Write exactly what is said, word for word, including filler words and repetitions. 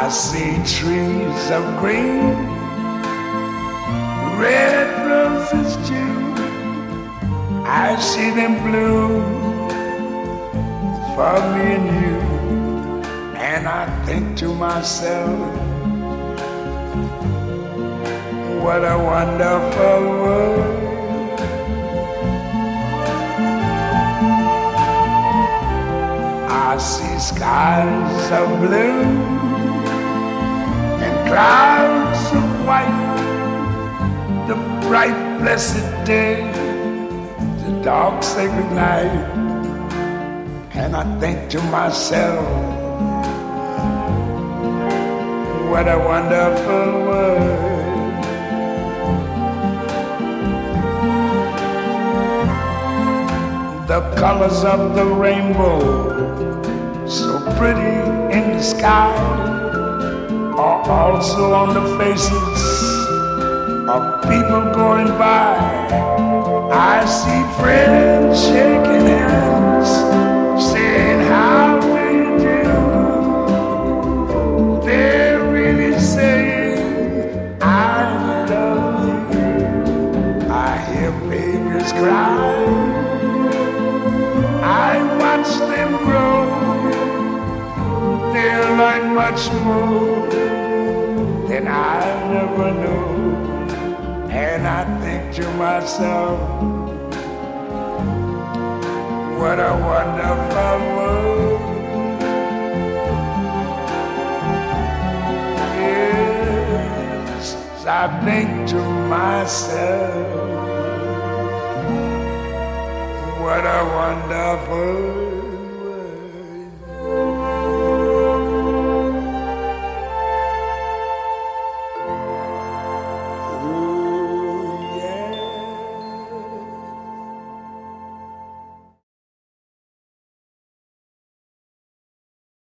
I see trees of green, red roses too. I see them bloom for me and you. And I think to myself, what a wonderful world. I see skies of blue and clouds of white, the bright blessed day, the dark sacred night. And I think to myself, what a wonderful world. The colors of the rainbow, so pretty in the sky, are also on the faces of people going by. I see friends shaking hands, saying how do you do. They're really saying I love you. I hear babies cry, I watch them grow. They'll learn much more than I never knew. And I think to myself, what a wonderful world. Yes, I think to myself, what a wonderful world.